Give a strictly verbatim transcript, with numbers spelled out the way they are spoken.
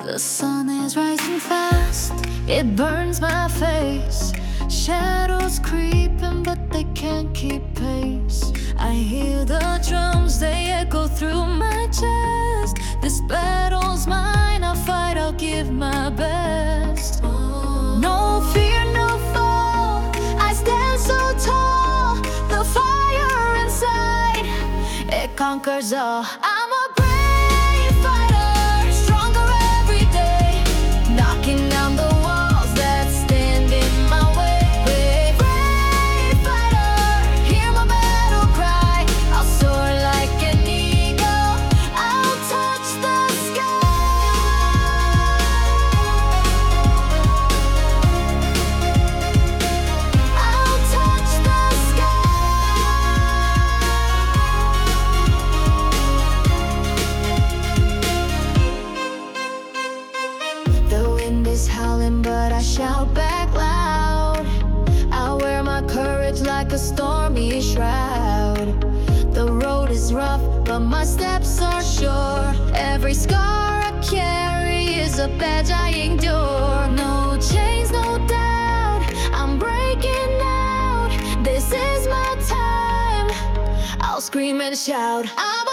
The sun is rising fast, it burns my face. Shadows creeping, but they can't keep pace. I hear the drums, they echo through my chest. This battle's mine, I'll fight, I'll give my best. No fear, no fall, I stand so tall. The fire inside, it conquers all. I'm a brave fighter, stronger every day, knocking down the walls that stand in my way. Brave fighter, hear my battle cry. I'll soar like an eagle, I'll touch the sky. I'll touch the sky. The wind is howling, but I shout back loud. I wear my courage like a stormy shroud. The road is rough, but my steps are sure. Every scar I carry is a badge I endure. No chains, no doubt, I'm breaking out. This is my time, I'll scream and shout. I'm